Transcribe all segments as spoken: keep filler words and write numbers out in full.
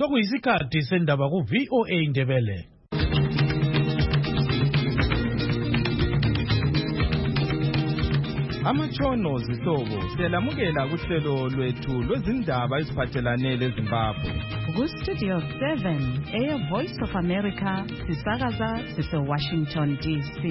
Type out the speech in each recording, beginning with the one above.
sokuyisikhathi sendaba ku V O A Indebele. Amatshono zihlobo siyalamukela kuhlelo lwethu lwezindaba eziphathelane leZimbabwe. Ku Studio seven, Air Voice of America, sisakaza sise Washington D C.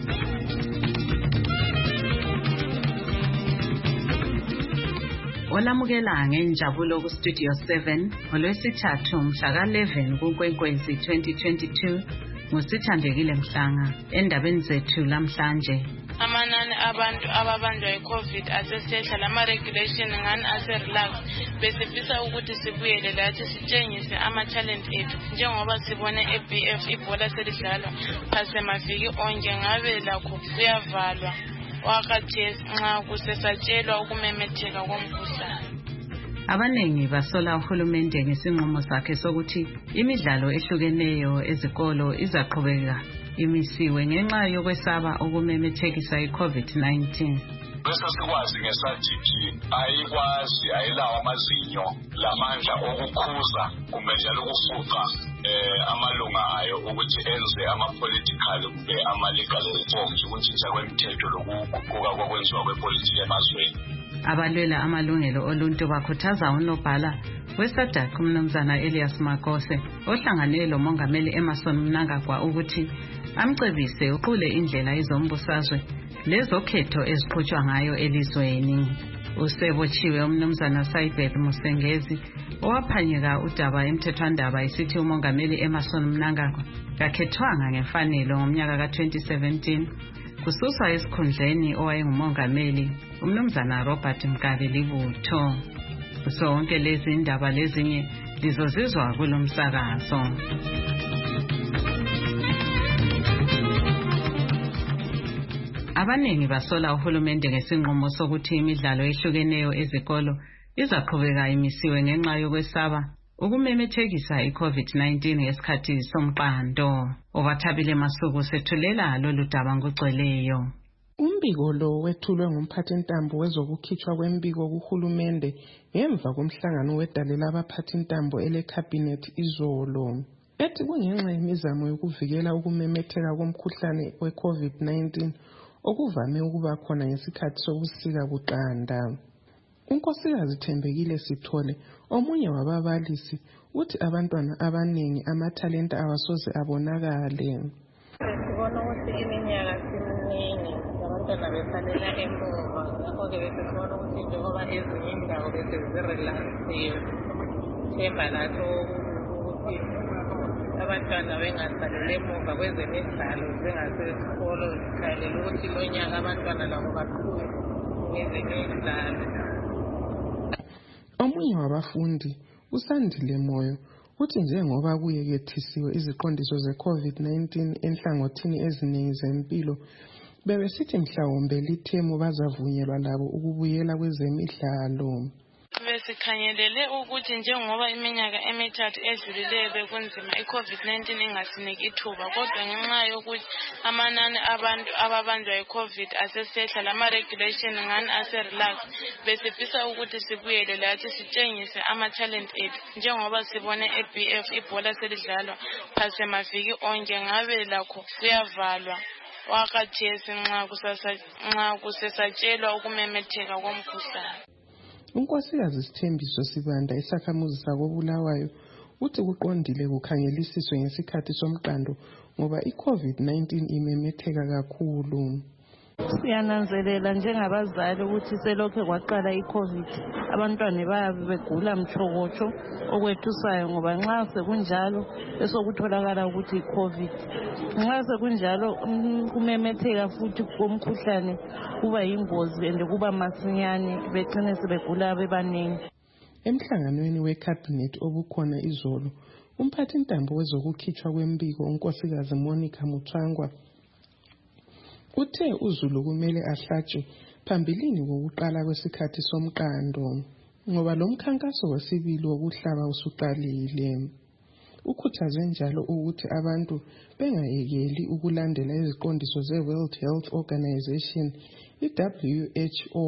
Olamukela ngenjabulo ku Studio seven, ngolwesithathu mhla ka eleven kuNkwenkwezi twenty twenty-two, ngusithandekile Mhlanga. Endabeni zethu lamhlanje, amanani abantu ababanjwa yi-COVID asesehla, lama regulation ngani ase-relax. Besifisa ukuthi sibuyele lathi sitshengise ama-talent ethu njengoba sibone e-B F ibhola selidlalwa phase maviki onke, ngabe lakho kuyavalwa wakhathesi nxa kusesatshelwa ukumemetheka komkhuhlane. Abanengi basola uhulumende ngesinqumo sakhe sokuthi imidlalo ehlukeneyo ezikolo izaqhubeka imisiwe ngenxa yokwesaba ukumemethekisa i-COVID nineteen. Bese sikwazi ngesajithi ayikwazi ayilawo amazinyo lamandla okukhuza kumbe njalo ukufuqa eh amalunga ayo ukuthi enze ama-political kumbe ama-legal reforms, ukuntshintsha kwemithetho lokuguquka kokwenziwa kwepolitiki emazweni. Abalwela amalungelo oluntu bakhuthaza unobhala weSADC uMnumzana Elias Makose ohlangane lomongameli Emmerson Mnangagwa ukuthi amcebise uqule indlela izombusazwe lezokhetho eziqhutshwa ngayo elizweni. Usebotshiwe uMnumzana Saibeth Musengezi owaphanyeka udaba emthethwandaba isithi umongameli Emmerson Mnangagwa kakhethwanga ngemfanelo ngomnyaka ka twenty seventeen kususwa esikhundleni owayengumongameli uMnumzana Robert Mugabe Libutho. Zonke lezi indaba lezinye lizozizwa kulomsakazo. Abanengi basola uhulumende ngesinqumo sokuthi imidlalo ehlukeneyo ezikolo izaqhubeka imisiwe ngenxa yokwesaba ukumemethekisa i-COVID nineteen ngesikhathi somqando. Obathabile Masuku sethulela lolu daba ngugcweleyo. Umbiko lo wethulwe ngumphathintambo wezokukhitshwa kwembiko kuhulumende ngemva komhlangano wedalela abaphathintambo ele-cabinet izolo. Ethi kungenxa yemizamo yokuvikela ukumemetheka komkhuhlane we-COVID nineteen okuvame ukuba khona ngesikhathi sobusika buqanda. Unkosikazi Thembekile Sithole, omunye wababalisi, uthi abantwana abaningi amathalenta awasoze abonakale. Sibona ukuthi iminyaka siminingi abantwana besalela emuva, ngakho-ke bese sibona ukuthi njengoba ezinye indawo bese zirelaxiwe, themba lathi ukuthi abantwana bengasalele emuva kwezemidlalo zingasesikolo, zikhalela ukuthi lo nyaka abantwana labo baqhube ngezemidlalo. Omunye wabafundi, uSandile Moyo, uthi njengoba kuyekethisiwe iziqondiso ze-COVID nineteen enhlangothini eziningi zempilo, bebesithi mhlawumbe lithemu bazavunyelwa labo ukubuyela kwezemidlalo. Besikhangelele ukuthi njengoba iminyaka emithathu edlulileyo bekunzima i-COVID nineteen ingasiniki ithuba, kodwa ngenxa yokuthi amanani abantu ababanjwa yi-COVID asesehla, lama regulation ngani ase-relax, besifisa ukuthi sibuyele lathi sitshengise ama-talent ethu njengoba sibone e-B F ibhola selidlalwa phase maviki onke, ngabe lakho kuyavalwa wakhathesi nxa kusesatshelwa ukumemetheka komkhuhlane. Unkosikazi Sithembiso Sibanda, isakhamuzi sakoBulawayo, uthi kuqondile kukhangelisiswe ngesikhathi somqando ngoba i-COVID nineteen imemetheka kakhulu. Siyananzelela njengabazali ukuthi selokhe kwaqala i-COVID abantwana bayabe begula mtshokotsho okwethusayo, ngoba nxa sekunjalo esokutholakala ukuthi i-COVID. Nxa sekunjalo kumemetheka futhi komkhuhlane kuba yingozi ende kuba masinyane, begcine sebegula bebaningi. Emhlanganweni we-cabinet obukhona izolo, umphathintambo wezokukhitshwa kwembiko unkosikazi Monica Mutswangwa uthe uZulu kumele ahlatshwe phambilini kokuqala kwesikhathi somqando ngoba lo mkhankaso wesibili wokuhlaba usuqalile. Ukhuthaze njalo ukuthi abantu bengayekeli ukulandela iziqondiso ze-World Health Organization, i-W H O,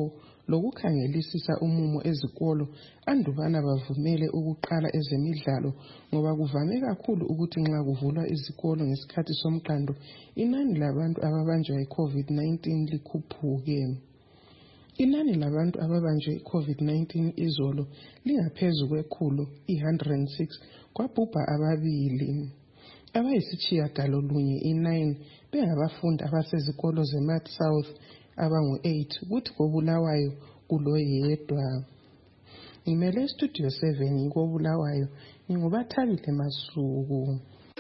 lokukhangelisisa umumo ezikolo andubana bavumele ukuqala ezemidlalo ngoba kuvame kakhulu ukuthi nxa kuvulwa izikolo ngesikhathi somqando inani labantu ababanjwa yi-COVID nineteen likhuphuke. Inani labantu ababanjwe i-COVID nineteen izolo lingaphezu kwekhulu i-one hundred six kwabhubha ababili. Abayisitshiyagalolunye i-nine bengabafundi abasezikolo ze-Mart South abangu-eight kuthi koBulawayo kuloyedwa. Ngimele Studio seven koBulawayo ngingubathabile Masuku.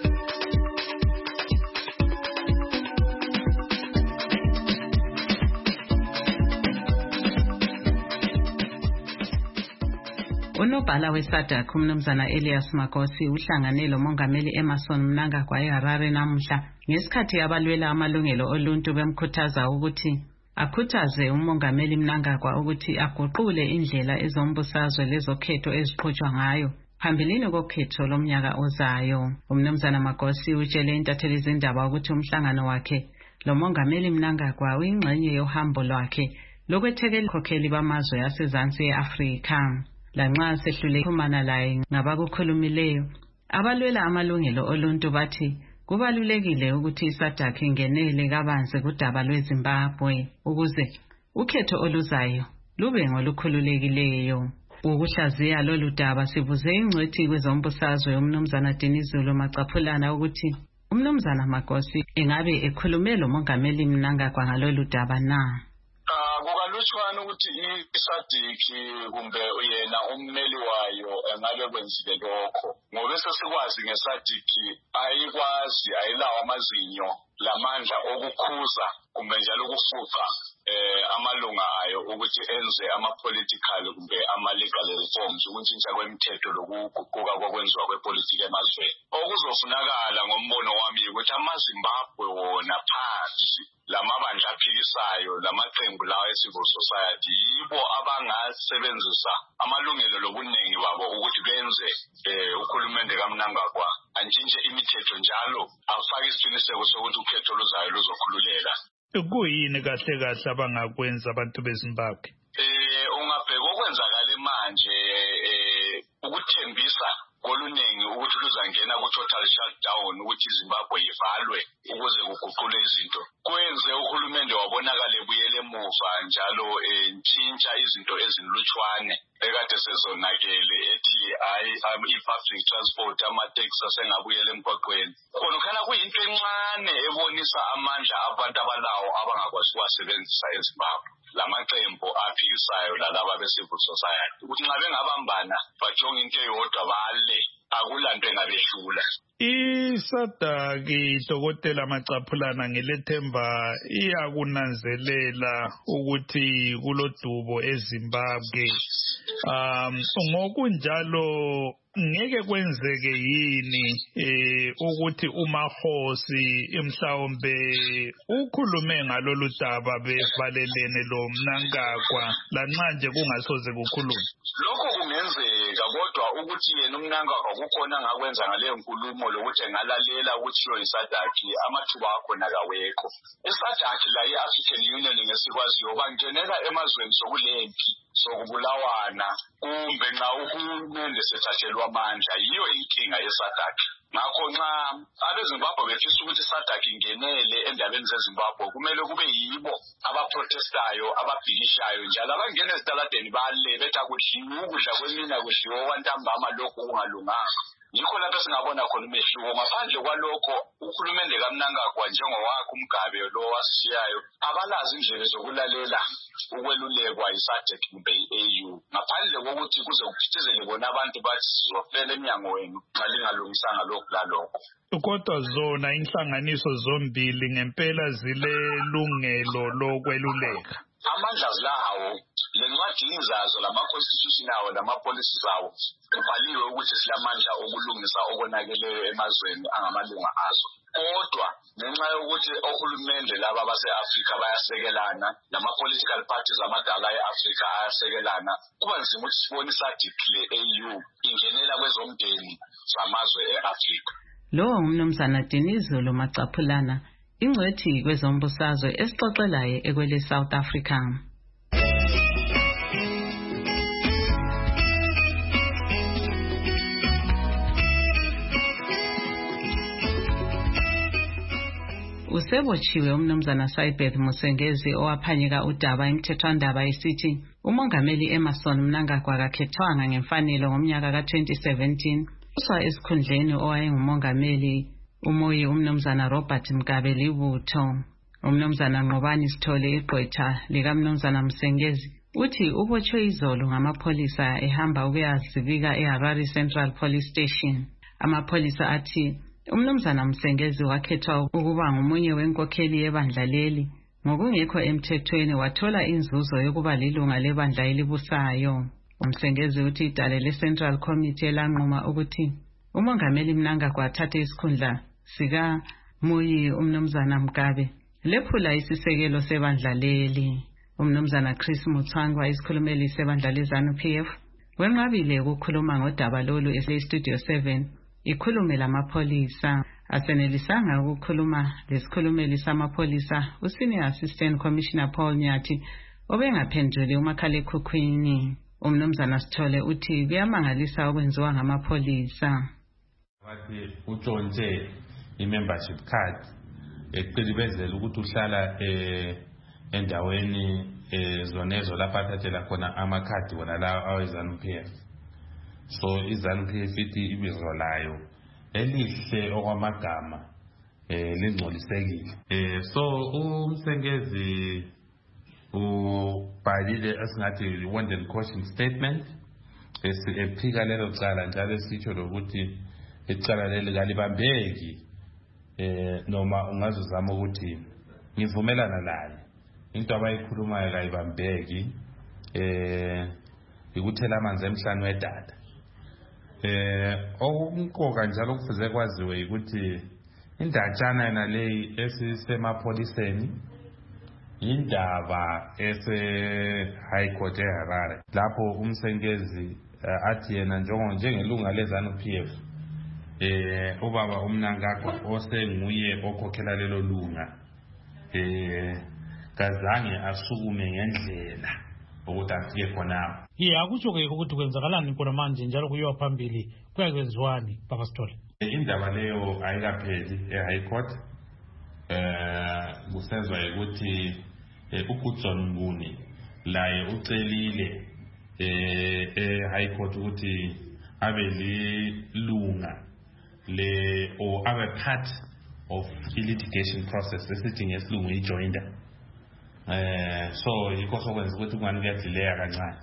Unobhala weSADC umnumzana Elias Magosi uhlangane lomongameli Emmerson Mnangagwa eHarare namuhla ngesikhathi abalwela amalungelo oluntu bemkhuthaza ukuthi akhuthaze umongameli Mnangagwa ukuthi aguqule indlela ezombusazwe lezokhetho eziqhutshwa ngayo phambilini kokhetho lomnyaka ozayo. Umnumzana Magosi utshele intatheli zindaba ukuthi umhlangano wakhe lomongameli Mnangagwa uyingxenye yohambo lwakhe lokwethekela ikhokheli bamazwe asezansi eAfrika. Lanxa sehlule ukuxhumana laye ngabakukhulumileyo abalwela amalungelo oluntu bathi kubalulekile ukuthi iSADC ingenele kabanzi kudaba lweZimbabwe ukuze ukhetho oluzayo lube ngolukhululekileyo. Ukuhlaziya lolu daba sibuze ingcwethi kwezombusazwe umnumzana Dinizulu Macaphulana ukuthi umnumzana Magosi engabe ekhulume lomongameli Mnangagwa ngalolu daba na. Kukalutshwana ukuthi iSADC kumbe yena ummeli wayo engabe kwenzile lokho ngoba sesikwazi ngeSADC ayikwazi ayilawo amazinyo lamandla okukhuza kumbe njalo ukufuqa eh amalunga ayo ukuthi enze ama-political kumbe ama-legal reforms ukuntshintsha kwemithetho lokuguquka kokwenziwa kwepolitiki emazweni. Okuzofunakala ngombono wami ukuthi amaZimbabwe wona phansi lamabandla aphikisayo lamaqembu lawo e-civil society yibo abangasebenzisa amalungelo lobuningi babo ukuthi benze eh ukhulumende kaMnangagwa antshintshe imithetho njalo afake isiqiniseko sokuthi ukhetho luzayo luzokhululela. Kuyini kahle kahle abangakwenza abantu beZimbabwe? Eh ungabheka okwenzakala manje eh ukuthembisa koluningi ukuthi luzangena ku-total shutdown ukuthi iZimbabwe ivalwe ukuze kuguqule izinto kwenze uhulumende wabonakala ebuyele emuva njalo entshintsha izinto ezinlutshwane ekade sezonakele ethi hayi i-public transport ama-taxi asengabuyela emgwaqweni. Khona khona kuyinto encane ebonisa amandla abantu abalawo abangakwazi ukuwasebenzisa eZimbabwe lamaqembu aphikisayo lalaba be-civil society ukuthi nxa bengabambana bajonge into eyodwa bale akulanto engabehlula. iSADC Dokotela Macaphulana ngelethemba iyakunanzelela ukuthi kulodubo eZimbabwe. Um ngokunjalo ngeke kwenzeke yini eh ukuthi uMahosi emhlawumbe ukhulume ngalolu daba bevalelene lo Mnangagwa lanxa nje kungasoze kukhulume? Lokho kungenzeka kodwa ukuthi yena uMnangagwa kukhona ngakwenza ngale nkulumo lokuthi engalalela ukuthi lo iSADC amathuba akhona kawekho. iSADC la i-African Union ngesikwaziyo bangenela emazweni sokulempi sokubulawana kumbe nxa uhulumende sethathelwa amandla yiyo inkinga yeSADC. Ngakho nxa abeZimbabwe befisa ukuthi iSADC ingenele endabeni zeZimbabwe kumele kube yibo abaprotestayo ababhikishayo njalo abangena ezitaladeni bale bethi akudliwa ukudla kwemina kudliwa okwantambama lokhu kungalunganga. Yikho lapho singabona khona umehluko. Ngaphandle kwalokho uhulumende kaMnangagwa njengowakhe umgabe lo wasishiyayo abalazi indlela zokulalela ukwelulekwa iSADC kumbe i-A U ngaphandle kokuthi kuze kuphithizele bona abantu bathi sizofela eminyango wenu nxa lingalungisanga lokhu lalokho. Kodwa zona inhlanganiso zombili ngempela zilelungelo lokweluleka. Amandla zilawo lencwadini zazo lama-constitution awo lama-policy zawo kubhaliwe ukuthi silamandla okulungisa okonakeleyo emazweni angamalunga azo. Kodwa ngenxa yokuthi ohulumende laba base-Afrika bayasekelana nama-political parties amadala e-Afrika ayasekelana kuba nzima ukuthi sibone iSADC le-A U ingenela kwezomndeni zamazwe e-Afrika. Lo umnumzana Dinizulu Macaphulana ingcwethi kwezombusazwe esixoxelayo ekwele South Africa. Usebotshiwe umnumzana Saibeth Musengezi owaphanyeka udaba imthethwandaba esithi umongameli Emmerson Mnangagwa akakhethwanga ngemfanelo ngomnyaka ka twenty seventeen. Uswa esikhundleni owayengumongameli umoyi umnumzana Robert Mugabe libutho. Umnumzana Nqobani Sithole igqwetha likamnumzana Musengezi uthi ubotshwe izolo ngamapholisa ehamba ukuyazibika eHarare Central Police Station. Amapholisa athi umnumzana Musengezi wakhethwa ukuba ngomunye wenkokheli yebandla leli ngokungekho emthethweni wathola inzuzo yokuba lilunga lebandla elibusayo. Umsengezi uthi idale le-Central Committee elanquma ukuthi umongameli Mnangagwa athathe isikhundla sika Moyi umnumzana Mugabe lephula isisekelo sebandla leli. Umnumzana Chris Mutsangwa isikhulumeli sebandla leZANU P F wenqabile ukukhuluma ngodaba lolu e-Studio seven ikhulume lamapholisa. Asenelisanga ukukhuluma lesikhulumeli samapholisa uSenior Assistant Commissioner Paul Nyathi obengaphenduli umakhalekhukhwini. Umnumzana Sithole uthi kuyamangalisa okwenziwa ngamapholisa. Wathi utshontshe i-membership card eqilibezela ukuthi uhlala eh endaweni ezonezo lapha athathela khona amakhadi wona lawo aweZANU P F. So iZANU P F ithi ibizo layo elihle okwamagama eh lingcolisekile. Eh so uMsengezi ubhalile asingathi wanted caution statement esiphika lelo cala njalo sitsho lokuthi icala leli kalibambeki eh noma ungazozama ukuthi ngivumelana naye into abayikhulumayo kayibambeki eh ikuthela amanzi emhlanje wedada. Eh okunkoka njalo kufuze kwaziwe ukuthi indatshana yena leyi esisemapholiseni indaba ese High Court eHarare lapho uMsengezi athi yena njengo njengelunga leZANU P F eh ubaba uMnangagwa osenguye okhokhela lelo lunga eh kazange asukume ngendlela ukuthi afike khona. Ye akutsho ke ukuthi kwenzakalani khona manje njalo kuyiwa phambili kuyakwenziwani baba Sithole? Indaba leyo ayikapheli eHigh Court. Eh kusenzwa ukuthi uGoodson Nguni laye ucelile eh eHigh Court ukuthi abe lilunga le or abe part of litigation process esithi ngesilungu ijoinder. Eh so yikho sokwenza ukuthi kungani kuyadileka kancane.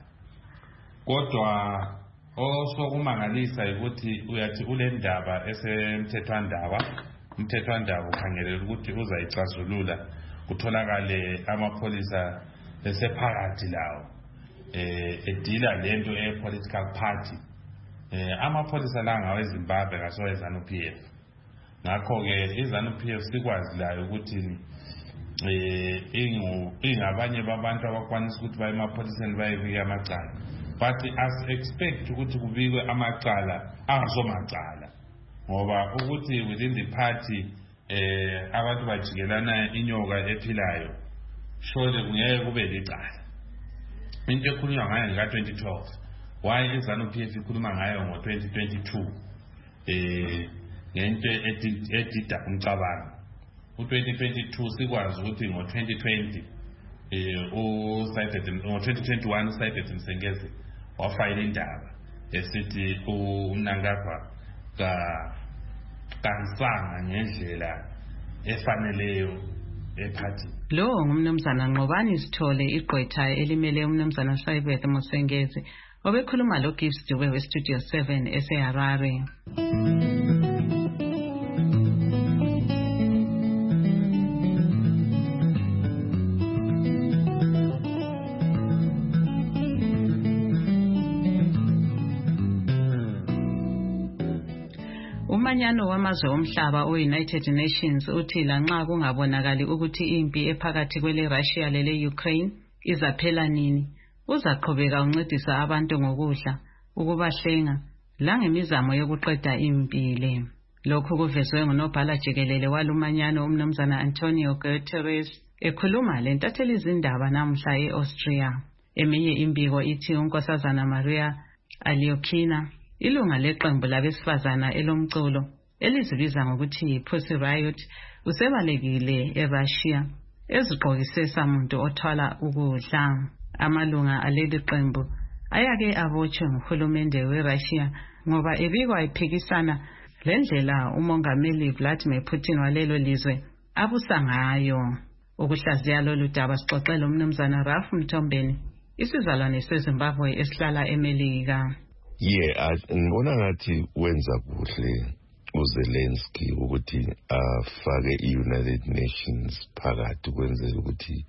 Kodwa osokumangalisa ukuthi uyathi ule ndaba esemthethwandaba umthethwandaba ukhangelela ukuthi uzayicazulula kutholakale amapholisa esephakathi lawo eh edila lento e-political party. Eh amapholisa la ngaweZimbabwe kasoweZANU P F. Ngakho ke iZANU P F sikwazi layo ukuthi eh ingu ingabanye babantu abakwanisa ukuthi baye emapholiseni bayebika amacala. But as expect ukuthi kubikwe amacala angazomacala ngoba ukuthi within the party eh abantu bajikelana inyoka ephilayo shole kungeke kube licala. Into ekhulunywa ngayo nga twenty twelve why iZANU P F ikhuluma ngayo ngo twenty twenty-two eh ngento edida umcabango. U twenty twenty-two sikwazi ukuthi ngo twenty twenty eh u Saibeth ngo twenty twenty-one uSaibeth Musengezi wafayila indaba esithi uMnangagwa ka kansanga ngendlela efaneleyo ephathi. Lo ngumnumzana Nqobani Sithole igqwetha elimele umnumzana Saibeth Musengezi obekhuluma lo Gibbs Dube we Studio seven eseHarare. Umanyano wamazwe omhlaba o-United Nations uthi lanxa kungabonakali ukuthi impi ephakathi kwele Russia lele Ukraine izaphela nini, uzaqhubeka uncedisa abantu ngokudla, ukubahlenga langemizamo yokuqeda impi le. Lokhu kuvezwe ngunobhala jikelele walumanyano umnumzana Antonio Guterres ekhuluma lentatheli izindaba namhla e-Austria. Eminye imbiko ithi unkosazana Maria Aliokina ilunga leqembu labesifazana elomculo elizibiza ngokuthi Pussy Riot usebalekile eRussia ezigqokise samuntu othwala ukudla. Amalunga aleli qembu ayake abotshwe nguhulumende weRussia ngoba ebikwa ephikisana lendlela umongameli Vladimir Putin walelo lizwe abusa ngayo. Ukuhlaziya lolu daba sixoxela umnumzana Ralph Mthombeni, isizalwane seZimbabwe esihlala eMelika. Yeah, ngibona ngathi wenza kuhle uZelensky ukuthi afake i-United Nations phakathi kwenzela ukuthi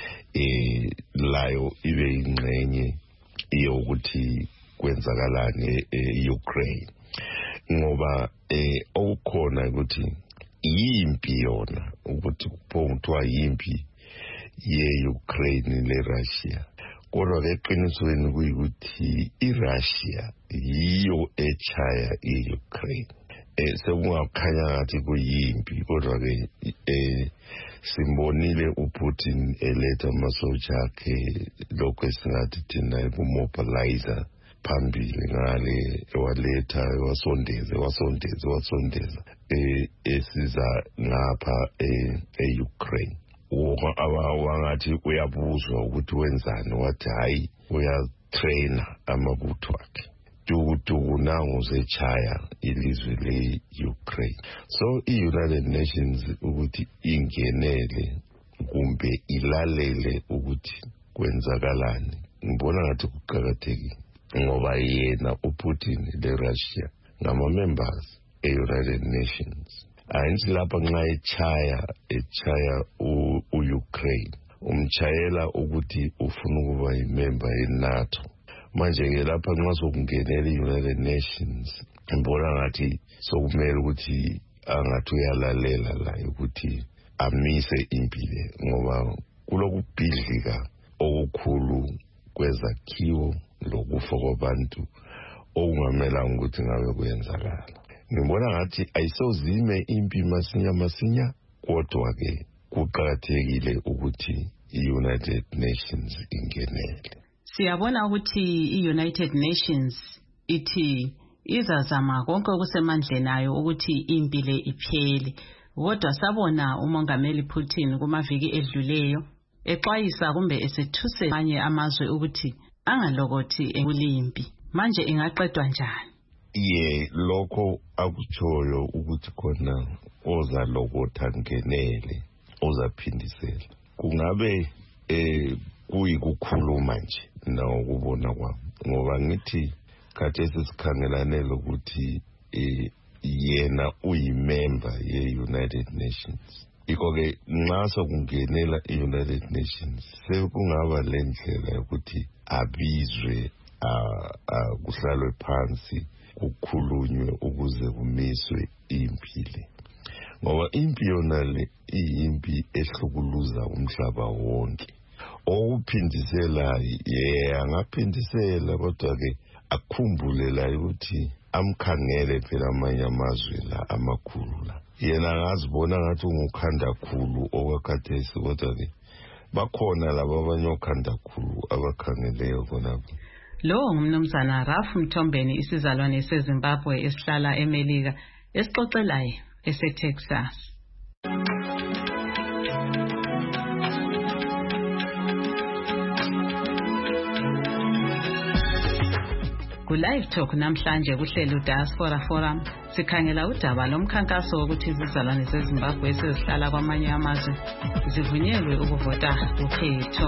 eh layo ibe ingxenye yokuthi kwenzakalani e-Ukraine, ngoba eh okukhona ukuthi yimpi yona ukuthi kuphothwa yimpi ye-Ukraine le-Russia, kodwa eqinisweni kuyikuthi i-Russia yiyo echaya i-Ukraine. Eh sekungakhanya ngathi kuyimpi, kodwa ke eh simbonile uPutin eletha amasoja akhe lokho esingathi thina kumobilizer phambili ngale ewaletha ewasondeze wasondeze wasondeza eh esiza ngapha e-Ukraine. Wangathi uyabuzwa ukuthi wenzani, wathi hayi uyatraina amabutho akhe tukutuku nangu zechaya ilizwe le-Ukraine. So i-United Nations ukuthi ingenele kumbe ilalele ukuthi kwenzakalani, ngibona ngathi kuqakathekile ngoba yena uPutin le-Russia ngama-members e-United Nations. Angithi lapha nxa echaya echaya u-Ukraine umchayela ukuthi ufuna ukuba yimember ye-NATO. Manje ke lapha nxa sokungenela i-United Nations ngibona ngathi sokumele ukuthi angathi uyalalela la ukuthi amise impilo, ngoba kulokubhidlika okukhulu kwezakhiwo lokufa kwabantu okungamelanga ukuthi ngabe kuyenzakala. Ngibona ngathi ayisozime impi masinya masinya, kodwa ke kuqakathekile ukuthi i-United Nations ingenele. Siyabona ukuthi i-United Nations ithi izazama konke okusemandleni ayo ukuthi impi le iphele, kodwa sabona umongameli Putin kumaviki edluleyo exwayisa kumbe esethuse amanye amazwe ukuthi angalokothi ekulimpi. Manje ingaqedwa njani? Ye lokho akutshoyo ukuthi khona ozalokotha ngenele ozaphindisela kungabe eh kuyikukhuluma nje nawukubona kwami, ngoba ngithi khathesi sikhangelane lokuthi eh yena uyimember ye-United Nations. Iko-ke nxa sokungenela i-United Nations sekungaba lendlela yokuthi abizwe kuhlalwe phansi kukhulunywe ukuze kumiswe impilo, ngoba impi yona le iyimpi ehlukuluza umhlaba wonke. Okuphindisela ye angaphindisela, kodwa ke akhumbule la ukuthi amkhangele phela amanye amazwe la amakhulu la, yena angazibona ngathi ungukhanda khulu okwakhathesi, kodwa ke bakhona laba abanye okhanda khulu abakhangeleyo khonapho. Lo ngumnumzana Ralph Mthombeni, isizalwane seZimbabwe esihlala eMelika, esixoxelayo eseTexas. Ku-Live Talk namhlanje kuhlelo Diaspora Forum sikhangela udaba lomkhankaso wokuthi izizalwane zeZimbabwe esezihlala kwamanye amazwe zivunyelwe ukuvota ukhetho.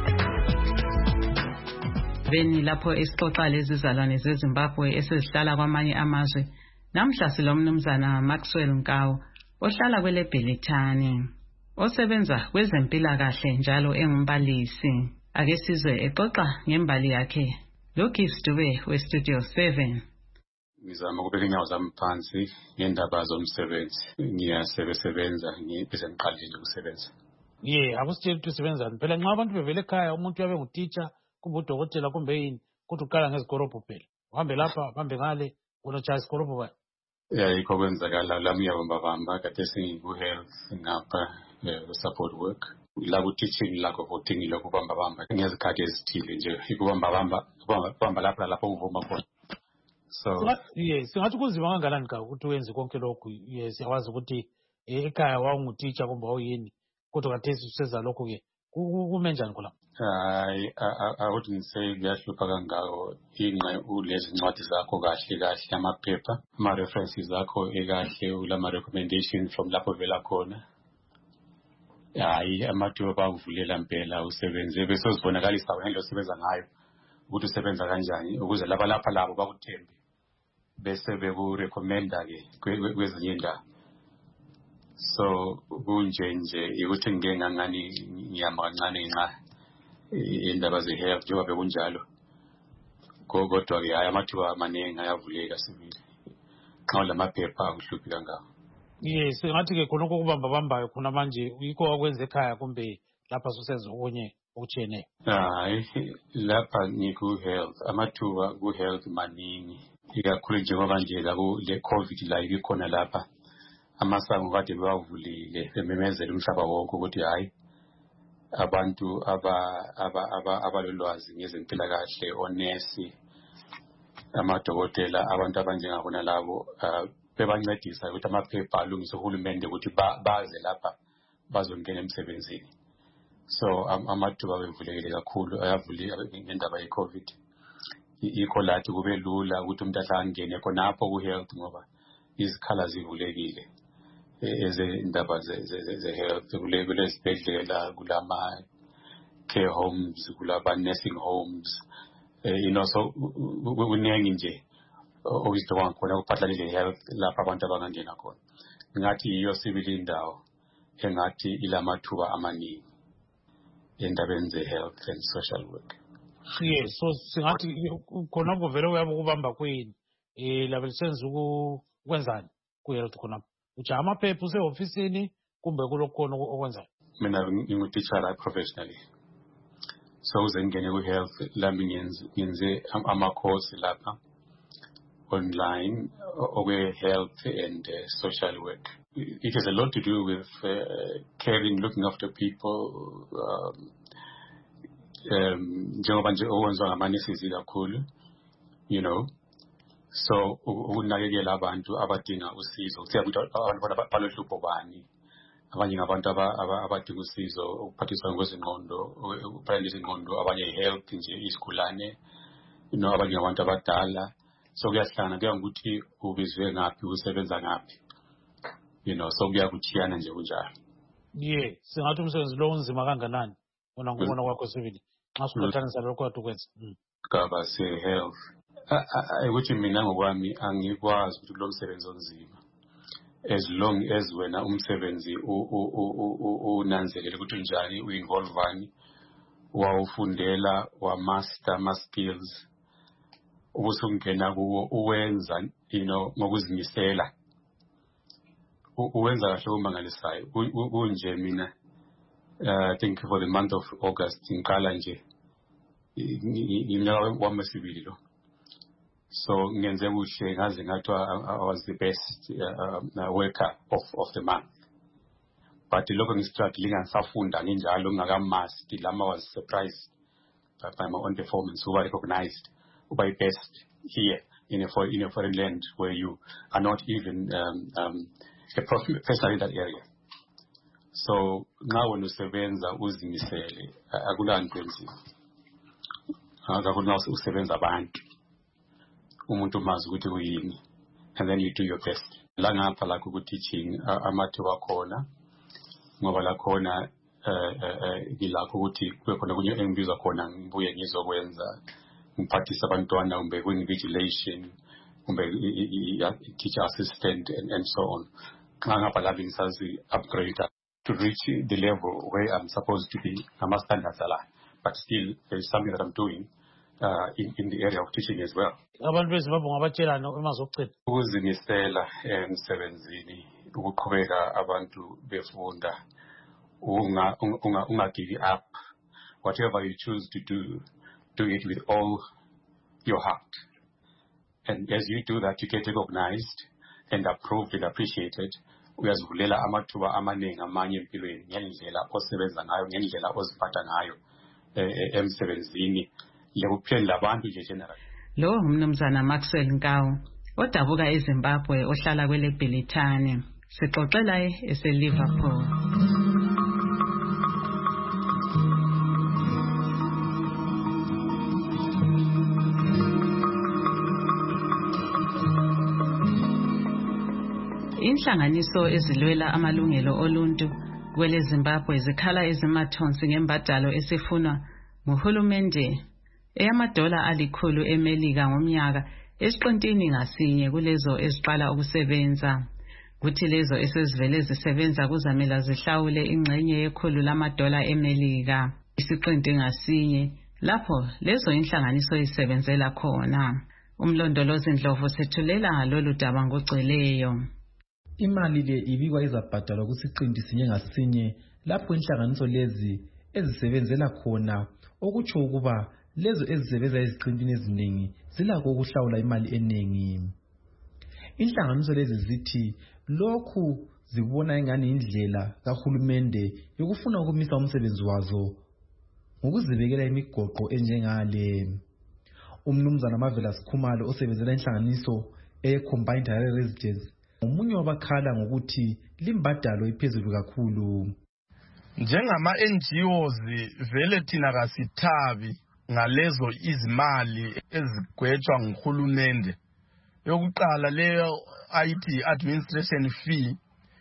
Beni lapho esixoxa lezizalwane zeZimbabwe esezihlala kwamanye amazwe, namhla silomnumzana Maxwell Nkawu ohlala kwele Bhelithani, osebenza kwezempilakahle njalo engumbalisi. Ake sizwe exoxa ngembali yakhe lo Gift Dube weStudio seven. Ngizama ukubeka inyawo zami phansi ngendaba zomsebenzi. Ngiyasebenza ngibese ngiqalile ukusebenza. Ye, akusitshela ukuthi usebenzani. Phela nxa abantu bevele ekhaya umuntu yabe ngutitsha kumbe udokotela kumbe yini, kuthi uqala ngezikorobho phela. Uhambe lapha, uhambe ngale, unotshaya izikorobho bani? Yeah, yikho kwenzakala lami yabamba bamba kade singu-health ngapha support work. La ku-teaching la ku-voting la kubamba bamba ngezikhathi ezithile nje ikubamba bamba kubamba lapha lapho uvuma khona. So yes, singathi kunzima kangakanani ka ukuthi wenze konke lokhu. Yes, siyawazi ukuthi ekhaya wawungutitsha kumbe wawuyini kodwa khathesi useza lokho-ke kume njani khona? Hayi, I wouldn't say kuyahlupha kangako inqe ulezi ncwadi zakho kahle kahle amaphepha ama-references zakho ekahle ulama-recommendation from lapho vela khona. Hayi, amathuba bakuvulela mpela usebenze bese uzibonakalisa wena osebenza ngayo ukuthi usebenza kanjani ukuze laba lapha labo bakuthembe bese bekurecommenda-ke kwezinye indawo. So kunje nje ukuthi ngike ngangani ngiyama kancane nxa indaba ze-health njengoba bekunjalo kodwa-ke hayi amathuba amaningi ayavuleka sibili nxa lamaphepha akuhluphi kangako. Yes, ngathi-ke khonokho okubambabambayo khona manje yikho wakwenza ekhaya kumbe lapha susenza okunye okutshiyeneyo? Hayi, lapha ngiku-health amathuba ku-health maningi ikakhulu njengoba nje le COVID la ibikhona lapha amasango kade bewavulile bememezela umhlaba wonke ukuthi hayi abantu abalolwazi ngezempilakahle onesi amadokotela abantu abanjengabona labo bebancedisa ukuthi amaphepha alungise uhulumende ukuthi baze lapha bazongena emsebenzini. So amathuba bevulekile kakhulu ayavulika ngendaba ye-COVID. Yikho lathi kube lula ukuthi umuntu ahlala angene khonapho ku-health ngoba izikhala zivulekile ezindaba ze-health kulezibhedlela kulama-care homes kulaba-nursing homes you know so kuningi nje okuyizinto kwangakhona kuphathelane ne-health lapha abantu abangangena khona. Ngathi yiyo sibili indawo engathi ilamathuba amaningi endabeni ze-health and social work. Yes, so singathi khonapho vele uyabe ukubamba kwini um labe lisenza ukwenzani ku-health khonapho uja amaphepha use-ofisini kumbe kulokhu khona okwenzayo? Mina ngingutitshala professionally, so uze ngene ku-health lami ngenze ama-course lapha online okwe-health and uh, social work. It has a lot to do with uh, caring, looking after people, um, njengoba nje owenziwa ngamanesi kakhulu, you know, so ukunakekela abantu abadinga usizo kuthi abantu balohlupho bani abanye ngabantu abadinga usizo ukuphathiswa ngezingqondo ukuphatha izingqondo abanye i-health nje isigulane you know abanye ngabantu abadala. So kuyahlangana kuya ngokuthi ubizwe ngaphi usebenza ngaphi you know so kuyakuthiyana nje kunjalo. Yeah, singathi umsebenzi lo unzima kanganani wona ngubona kwakho sibili nxa suqathanisa lokho kade ukwenza gaba se-health ukuthi mina ngokwami angikwazi ukuthi kulo msebenzi onzima as long as wena umsebenzi unanzelele ukuthi njani u-involvani wawufundela wamaster ama-skills ubusungena kuwo uwenza you know ngokuzimisela uwenza kahle umangalisayo kunje mina I think for the month of August ngikala nje ngimnyaka wamesibili lo so ngenze kuhle ngaze ngathiwa I was the best uh, uh, worker of of the month, but lokho ngistruggling ngisafunda nginjalo ngingakamaster lama was surprised by my own performance who were recognized by best here in a foreign, in a foreign land where you are not even um, um, a professional in that area. So now when usebenza uzimisele akulanto enzima akakuna usebenza abantu umuntu umazi ukuthi kuyini and then you do your best. La ngapha la ku teaching amathuba khona ngoba la khona ngilakho ukuthi kube khona kunye engibizwa khona ngibuye ngizokwenza ngiphathisa abantwana kumbe ku-invigilation kumbe teacher assistant and, and so on. Ngapha la bengisazi upgrade to reach the level where I'm supposed to be. I'm a standard salary, but still there is something that I'm doing uh, in, in the area of teaching as well. Abantu bezimbabwe ngabatshelana emazokugcina ukuzimisela emsebenzini ukuqhubeka abantu befunda unga unga give up. Whatever you choose to do, do it with all your heart, and as you do that you get recognized and approved and appreciated. Uyazivulela amathuba amaningi amanye empilweni ngendlela osebenza ngayo ngendlela oziphatha ngayo emsebenzini lekupheni labantu nje general. Lo ngumnumzana Maxwell Nkawu odabuka eZimbabwe ohlala kwele Bhelithane. sixoxela eseLiverpool. Inhlanganiso ezilwela amalungelo oluntu kwele Zimbabwe zikhala ezimathonsi ngembadalo esifunwa nguhulumende eyamadola alikhulu eMelika ngomnyaka esiqintini ngasinye kulezo eziqala ukusebenza. Kuthi lezo esezivele zisebenza kuzamela zihlawule ingxenye yekhulu lamadola eMelika isiqinti ngasinye lapho lezo inhlanganiso isebenzela khona. Umlondolozi Ndlovu sethulela lolu daba ngogcweleyo. Imali le ibikwa izabhadalwa kusiqinti sinye ngasinye lapho inhlanganiso lezi ezisebenzela khona, okutsho ukuba lezo ezisebenza eziqintini eziningi zilakho ukuhlawula imali eningi. Inhlanganiso lezi zithi lokhu zibona ingane indlela kahulumende yokufuna ukumisa umsebenzi wazo ngokuzibekela imigoqo enjengale. Umnumzana Marvelous Khumalo osebenzela inhlanganiso e-Combined Harare Residence umunye wabakhala ngokuthi limbadalo iphezulu kakhulu. Njengama N G Os vele thina kasithabi ngalezo izimali ezigwetshwa nguhulumende. Yokuqala leyo I T administration fee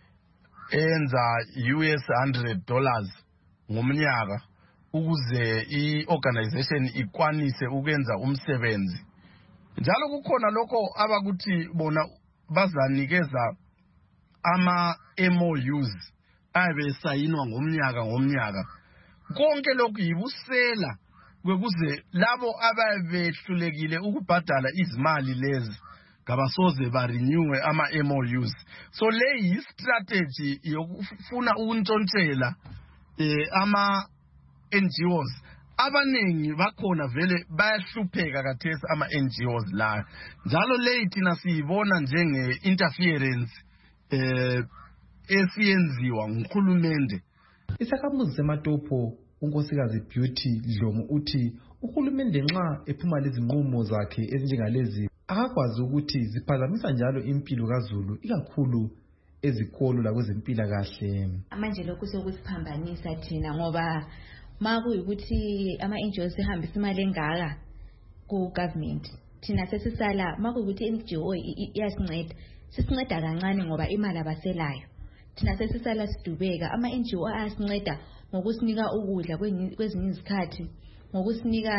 enza U S one hundred dollars ngomnyaka ukuze i-organization ikwanise ukwenza umsebenzi. Njalo kukhona lokho abakuthi bona bazanikeza ama M O Us abe sayinwa ngomnyaka ngomnyaka. Konke lokhu yibusela kwekuze labo ababehlulekile ukubhadala izimali lezi ngabasoze ba renew ama M O Us. So le yi strategy yokufuna ukuntshontshela eh ama N G Os. Abanengi bakhona vele bayahlupheka kathesi ama N G Os la. Njalo le thina siyibona njenge interference eh esiyenziwa nguhulumende. Isakhamuzi seMatopo unkosikazi Beauty Dlomo uthi uhulumende nxa ephuma lezi nqumo zakhe ezinjengalezi akakwazi ukuthi ziphazamisa njalo impilo kaZulu ikakhulu ezikolo la kwezempilakahle. Manje lokhu sokusiphambanisa thina ngoba makuyukuthi ama N G Os ehambisa imali engaka ku government, thina sesisala makuyukuthi N G O iyasinceda sisinceda kancane ngoba imali abaselayo. Thina sesisala sidubeka. Ama N G O ayasinceda ngokusinika ukudla kwezinye izikhathi, ngokusinika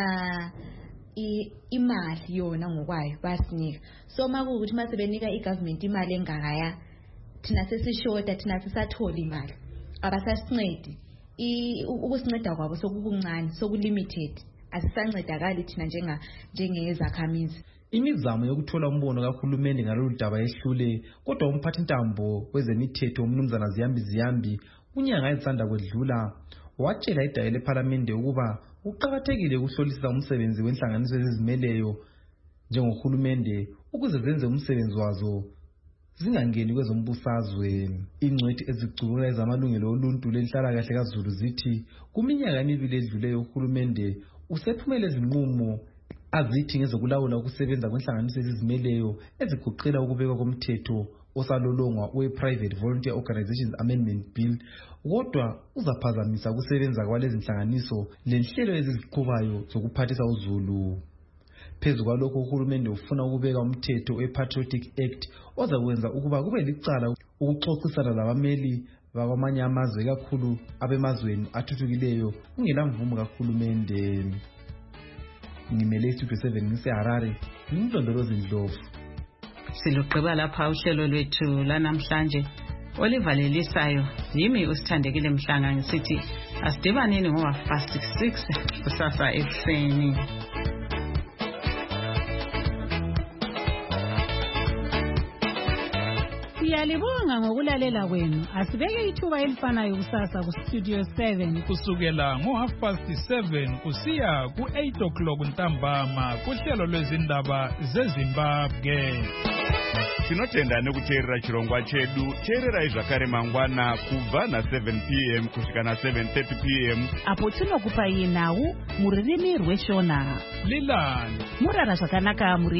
imali yona ngokwayo basinika. So makuyukuthi masebenika igovernment imali engakaya, thina sesishoda, thina sisathola imali abasasincedi. Ukusinceda kwabo sokukuncane sokulimited, asisancedakali thina njenga njengezakhamizi. Imizamo yokuthola umbono kahulumende ngalolu daba yehlule, kodwa umphathi ntambo kwezemithetho umnumzana Ziyambi Ziyambi unyanga ezisanda kwedlula watshela idayile eParliament ukuba uqhakathekile ukuhlolisisa umsebenzi wenhlanganiso ezizimeleyo njengohulumende ukuze zenze umsebenzi wazo zingangeni kwezombusazwe. Ingcwethi ezicubula ezamalungelo oluntu lenhlala kahle kaZulu zithi kuminyaka emibili edluleyo uhulumende usephumele izinqumo azithi ngezokulawula ukusebenza kwenhlanganiso ezizimeleyo eziguqela ukubekwa komthetho osalolongwa we-Private Volunteer Organizations Amendment Bill, kodwa uzaphazamisa ukusebenza kwalezi nhlanganiso lenhlelo eziziqhubayo zokuphathisa uZulu. Phezu kwalokho uhulumende ufuna ukubeka umthetho we-Patriotic Act ozakwenza ukuba kube licala ukuxoxisana labameli bakwamanye amazwe kakhulu abemazweni athuthukileyo kungela mvumo kahulumende. Ngimele Studio seven ngiseHarare, ngimlondolozi Ndlovu. Silugqiba lapha uhlelo lwethu lanamhlanje olivalelisayo yimi usithandekile Mhlanga ngisithi asidibaneni ngoba fast six kusasa ekuseni. Siyalibonga ngokulalela kwenu. Asibeke ithuba elifanayo kusasa ku Studio seven kusukela ngo half past seven kusiya ku eight o'clock ntambama kuhlelo lwezindaba zeZimbabwe. Tinotenda kuteerera chirongwa chedu. Teererai zvakare mangwana kubva na seven p m kusvika na seven thirty p m apo tinokupai nhau muririmi rweshona. Lilani murara zvakanaka muri